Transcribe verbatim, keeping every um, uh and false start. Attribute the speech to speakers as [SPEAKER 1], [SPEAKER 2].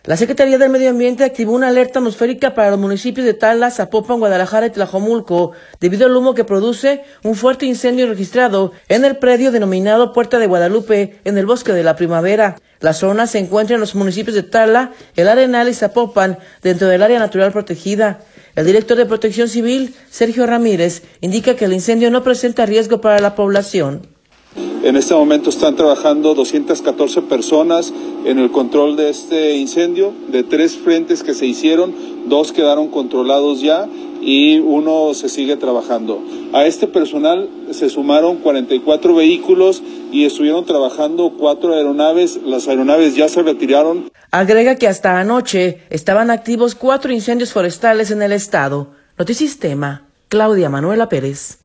[SPEAKER 1] La Secretaría del Medio Ambiente activó una alerta atmosférica para los municipios de Tala, Zapopan, Guadalajara y Tlajomulco, debido al humo que produce un fuerte incendio registrado en el predio denominado Puerta de Guadalupe, en el Bosque de la Primavera. La zona se encuentra en los municipios de Tala, El Arenal y Zapopan, dentro del área natural protegida. El director de Protección Civil, Sergio Ramírez, indica que el incendio no presenta riesgo para la población.
[SPEAKER 2] En este momento están trabajando doscientas catorce personas en el control de este incendio. De tres frentes que se hicieron, dos quedaron controlados ya y uno se sigue trabajando. A este personal se sumaron cuarenta y cuatro vehículos y estuvieron trabajando cuatro aeronaves. Las aeronaves ya se retiraron.
[SPEAKER 1] Agrega que hasta anoche estaban activos cuatro incendios forestales en el estado. Notisistema, Claudia Manuela Pérez.